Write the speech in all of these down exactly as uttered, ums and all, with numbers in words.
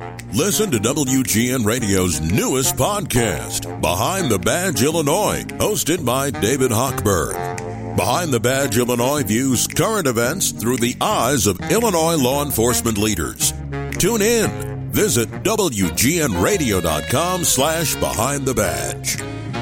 Listen to W G N Radio's newest podcast, Behind the Badge Illinois, hosted by David Hochberg. Behind the Badge Illinois views current events through the eyes of Illinois law enforcement leaders. Tune in. Visit W G N radio dot com slash behind the badge.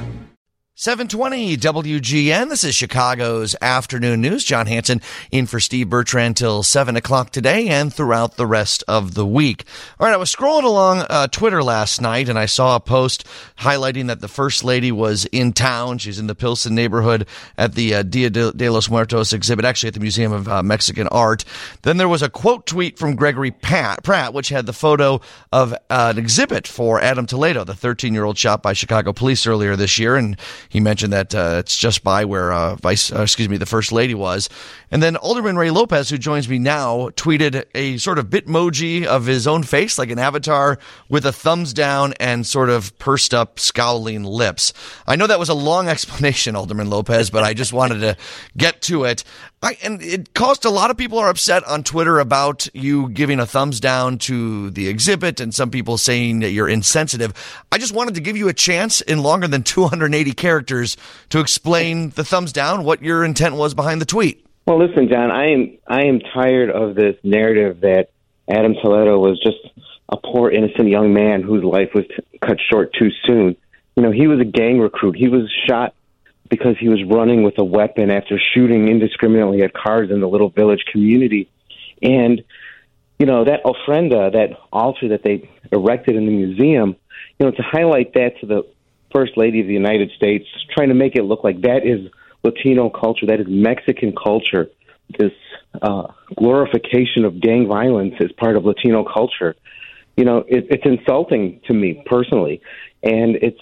seven twenty W G N. This is Chicago's Afternoon News. John Hanson in for Steve Bertrand till seven o'clock today and throughout the rest of the week. All right, I was scrolling along uh, Twitter last night, and I saw a post highlighting that the First Lady was in town. She's in the Pilsen neighborhood at the uh, Dia de los Muertos exhibit, actually at the Museum of uh, Mexican Art. Then there was a quote tweet from Gregory Pat, Pratt, which had the photo of uh, an exhibit for Adam Toledo, the thirteen-year-old shot by Chicago police earlier this year, and he mentioned that uh, it's just by where uh, Vice, uh, excuse me, the First Lady was. And then Alderman Ray Lopez, who joins me now, tweeted a sort of bitmoji of his own face, like an avatar, with a thumbs down and sort of pursed up, scowling lips. I know that was a long explanation, Alderman Lopez, but I just wanted to get to it. I, and it caused a lot of people are upset on Twitter about you giving a thumbs down to the exhibit and some people saying that you're insensitive. I just wanted to give you a chance in longer than two hundred eighty characters to explain the thumbs down, what your intent was behind the tweet. Well, listen, John, I am I am tired of this narrative that Adam Toledo was just a poor, innocent young man whose life was t- cut short too soon. You know, he was a gang recruit. He was shot because he was running with a weapon after shooting indiscriminately at cars in the little village community. And, you know, that ofrenda, that altar that they erected in the museum, you know, to highlight that to the First Lady of the United States, trying to make it look like that is Latino culture, that is Mexican culture, this uh, glorification of gang violence is part of Latino culture. You know, it, it's insulting to me personally, and it's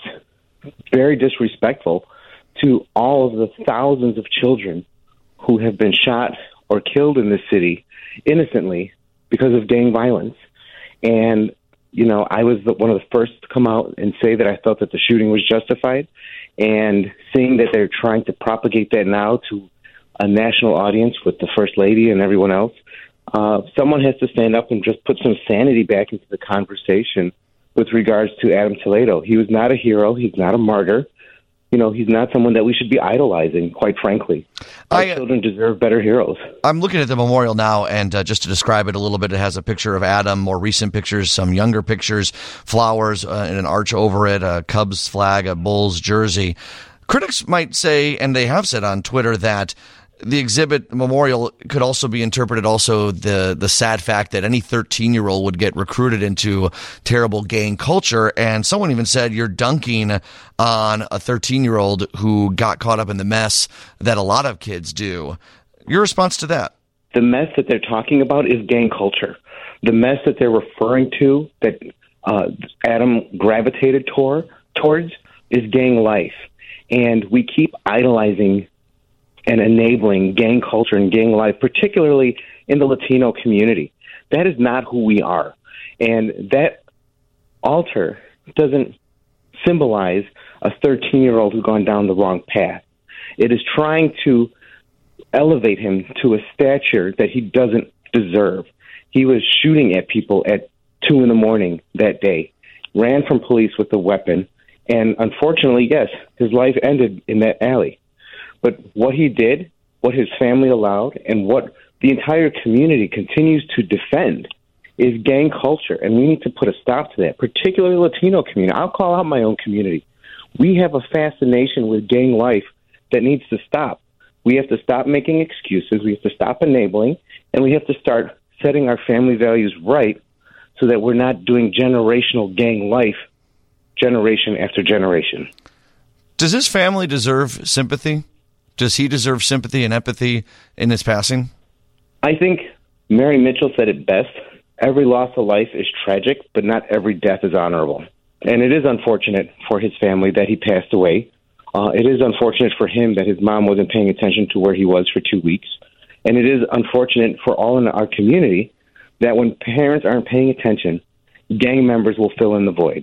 very disrespectful to all of the thousands of children who have been shot or killed in this city innocently because of gang violence. And, you know, I was the, one of the first to come out and say that I felt that the shooting was justified. And seeing that they're trying to propagate that now to a national audience with the First Lady and everyone else, uh, someone has to stand up and just put some sanity back into the conversation with regards to Adam Toledo. He was not a hero. He's not a martyr. You know, he's not someone that we should be idolizing, quite frankly. Our I, children deserve better heroes. I'm looking at the memorial now, and uh, just to describe it a little bit, it has a picture of Adam, more recent pictures, some younger pictures, flowers, uh, and an arch over it, a Cubs flag, a Bulls jersey. Critics might say, and they have said on Twitter, that the exhibit memorial could also be interpreted also the the sad fact that any thirteen-year-old would get recruited into terrible gang culture. And someone even said you're dunking on a thirteen-year-old who got caught up in the mess that a lot of kids do. Your response to that? The mess that they're talking about is gang culture. The mess that they're referring to, that uh, Adam gravitated toward, towards, is gang life. And we keep idolizing and enabling gang culture and gang life, particularly in the Latino community. That is not who we are. And that altar doesn't symbolize a thirteen-year-old who's gone down the wrong path. It is trying to elevate him to a stature that he doesn't deserve. He was shooting at people at two in the morning that day, ran from police with a weapon, and unfortunately, yes, his life ended in that alley. But what he did, what his family allowed, and what the entire community continues to defend is gang culture, and we need to put a stop to that, particularly the Latino community. I'll call out my own community. We have a fascination with gang life that needs to stop. We have to stop making excuses, we have to stop enabling, and we have to start setting our family values right so that we're not doing generational gang life generation after generation. Does his family deserve sympathy? Does he deserve sympathy and empathy in his passing? I think Mary Mitchell said it best. Every loss of life is tragic, but not every death is honorable. And it is unfortunate for his family that he passed away. Uh, it is unfortunate for him that his mom wasn't paying attention to where he was for two weeks. And it is unfortunate for all in our community that when parents aren't paying attention, gang members will fill in the void.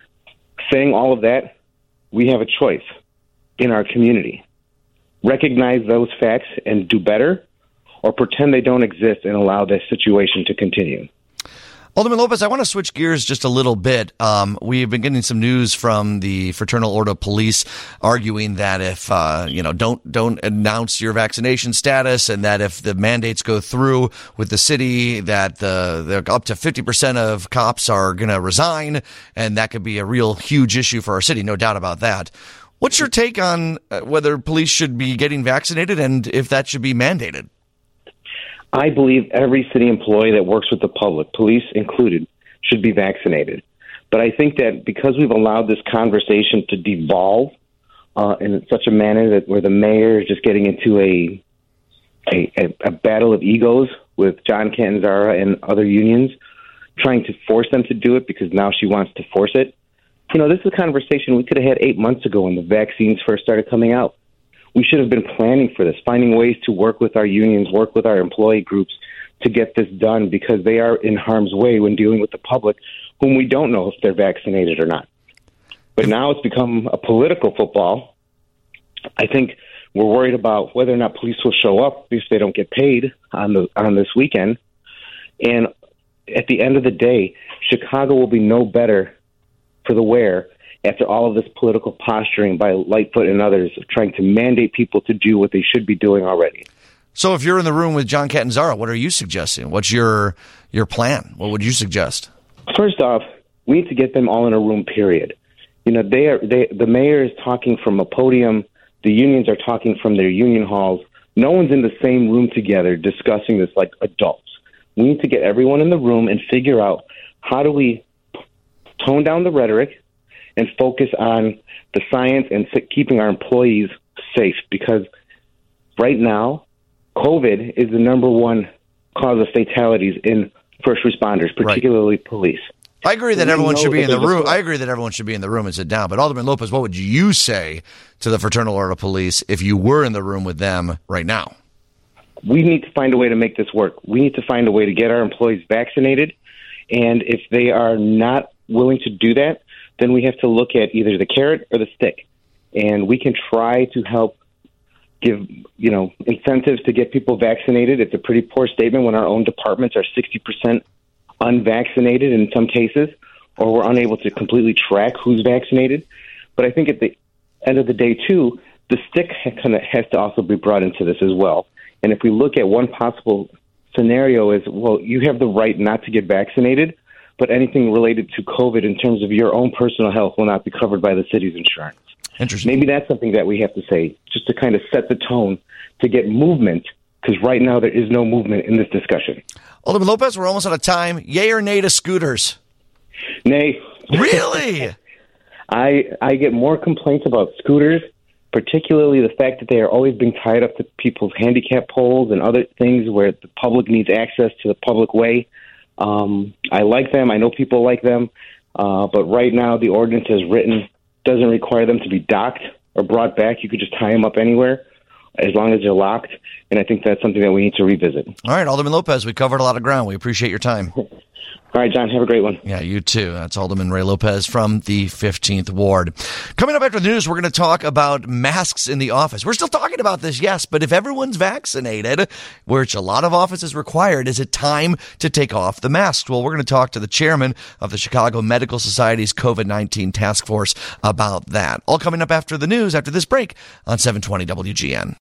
Saying all of that, we have a choice in our community. Recognize those facts and do better, or pretend they don't exist and allow this situation to continue. Alderman Lopez, I want to switch gears just a little bit. Um, we've been getting some news from the Fraternal Order of Police arguing that if, uh, you know, don't don't announce your vaccination status, and that if the mandates go through with the city, that the, the up to fifty percent of cops are going to resign, and that could be a real huge issue for our city, no doubt about that. What's your take on whether police should be getting vaccinated and if that should be mandated? I believe every city employee that works with the public, police included, should be vaccinated. But I think that because we've allowed this conversation to devolve uh, in such a manner that where the mayor is just getting into a, a a battle of egos with John Catanzara and other unions, trying to force them to do it because now she wants to force it. You know, this is a conversation we could have had eight months ago when the vaccines first started coming out. We should have been planning for this, finding ways to work with our unions, work with our employee groups to get this done, because they are in harm's way when dealing with the public, whom we don't know if they're vaccinated or not. But now it's become a political football. I think we're worried about whether or not police will show up if they don't get paid on the on this weekend. And at the end of the day, Chicago will be no better for the wear after all of this political posturing by Lightfoot and others of trying to mandate people to do what they should be doing already. So if you're in the room with John Catanzara, what are you suggesting? What's your your plan? What would you suggest? First off, we need to get them all in a room, period. You know, they are they the mayor is talking from a podium, the unions are talking from their union halls. No one's in the same room together discussing this like adults. We need to get everyone in the room and figure out how do we tone down the rhetoric and focus on the science and keeping our employees safe, because right now, COVID is the number one cause of fatalities in first responders, particularly right. police. I agree that we everyone should be in the room. I agree that everyone should be in the room and sit down. But Alderman Lopez, what would you say to the Fraternal Order of Police if you were in the room with them right now? We need to find a way to make this work. We need to find a way to get our employees vaccinated. And if they are not willing to do that, then we have to look at either the carrot or the stick. And we can try to help give, you know, incentives to get people vaccinated. It's a pretty poor statement when our own departments are sixty percent unvaccinated in some cases, or we're unable to completely track who's vaccinated. But I think at the end of the day, too, the stick kind of has to also be brought into this as well. And if we look at one possible scenario is, well, you have the right not to get vaccinated, but anything related to COVID in terms of your own personal health will not be covered by the city's insurance. Interesting. Maybe that's something that we have to say, just to kind of set the tone to get movement, because right now there is no movement in this discussion. Alderman Lopez, we're almost out of time. Yay or nay to scooters? Nay. Really? I I get more complaints about scooters, particularly the fact that they are always being tied up to people's handicap poles and other things where the public needs access to the public way. Um, I like them. I know people like them. Uh, but right now, the ordinance as written doesn't require them to be docked or brought back. You could just tie them up anywhere as long as they're locked. And I think that's something that we need to revisit. All right, Alderman Lopez, we covered a lot of ground. We appreciate your time. All right, John, have a great one. Yeah, you too. That's Alderman Ray Lopez from the fifteenth Ward. Coming up after the news, we're going to talk about masks in the office. We're still talking about this, yes, but if everyone's vaccinated, which a lot of offices required, is it time to take off the masks? Well, we're going to talk to the chairman of the Chicago Medical Society's COVID nineteen task force about that. All coming up after the news, after this break on seven twenty W G N.